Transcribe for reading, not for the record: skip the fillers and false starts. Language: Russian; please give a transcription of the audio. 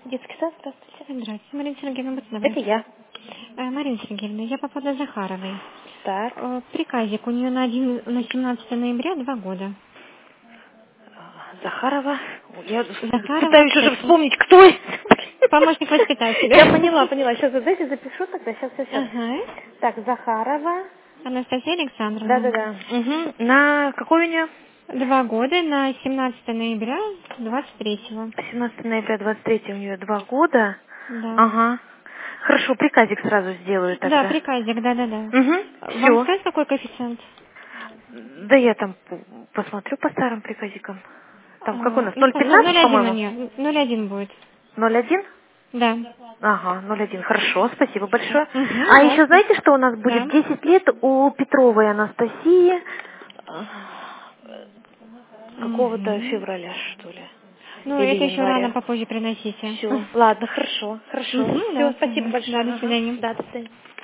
Детский сад, здравствуйте. Здравствуйте, Марина Сергеевна, будьте добры. Это я. Марина Сергеевна, я по поводу Захаровой. Так. Приказик у нее на 17 ноября 2 года. Захарова. Я Захарова, пытаюсь уже вспомнить, кто это. помощник воспитателя. Я поняла. Сейчас, дайте запишу тогда. Сейчас. Ага. Так, Захарова. Анастасия Александровна. Да. Угу. На какой у нее? 2 года на 17 ноября 23-го. 17 ноября 23 у нее 2 года. Да. Ага. Хорошо, приказик сразу сделаю тогда. Да, приказик, да. Угу. Вам Все. сказать, какой коэффициент? Да я там посмотрю по старым приказикам. Там какой у нас? 0,15, 0,1 у по-моему? нее. 0,1 будет. 0,1? Да. Ага, 0,1. Хорошо, спасибо большое. А еще Пожалуйста. знаете, что у нас будет Да. 10 лет у Петровой Анастасии какого-то Угу. февраля, что ли? Ну, Или это еще рано, января. попозже приносите. Все. Ладно, хорошо. Угу, Все, да, спасибо угу. Да, большое. до Ага. свидания. Да, до свидания.